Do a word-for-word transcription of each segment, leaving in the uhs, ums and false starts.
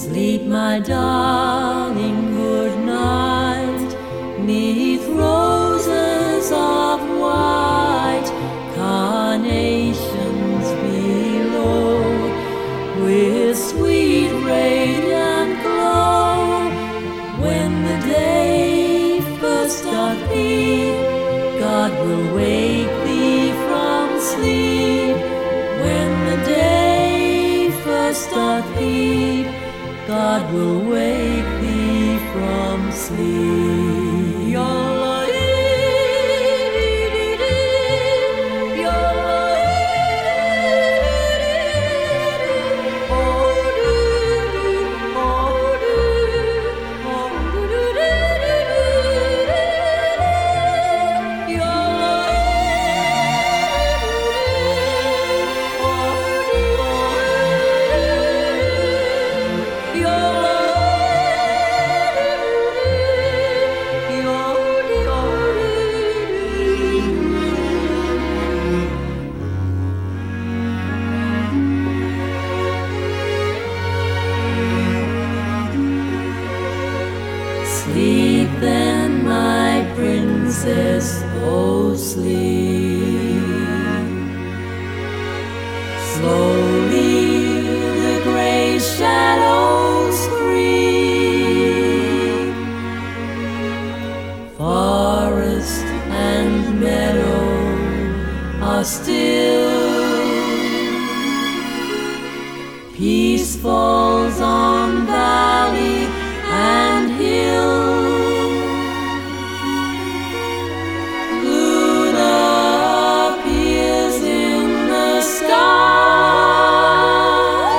Sleep, my darling, good night, 'neath roses of white, carnations below, with sweet radiant glow. When the day first doth peep, God will wake thee from sleep. When the day first doth peep, God will wake thee from sleep. Sleep then, my princess, oh sleep. Slowly the gray shadows creep. Forest and meadow are still. Peace falls on valley and hill. Luna appears in the sky,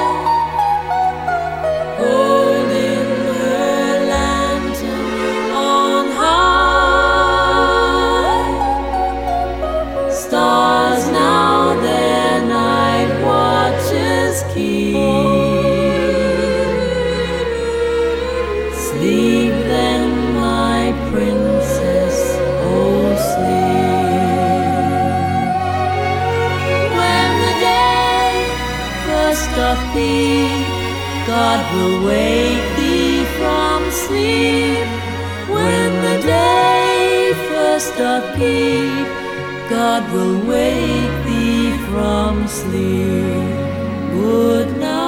holding her lantern on high. Stars now their night watches keep. Sleep then, my princess, oh sleep. When the day first doth peep, God will wake thee from sleep. When the day first doth peep, God will wake thee from sleep. Good night.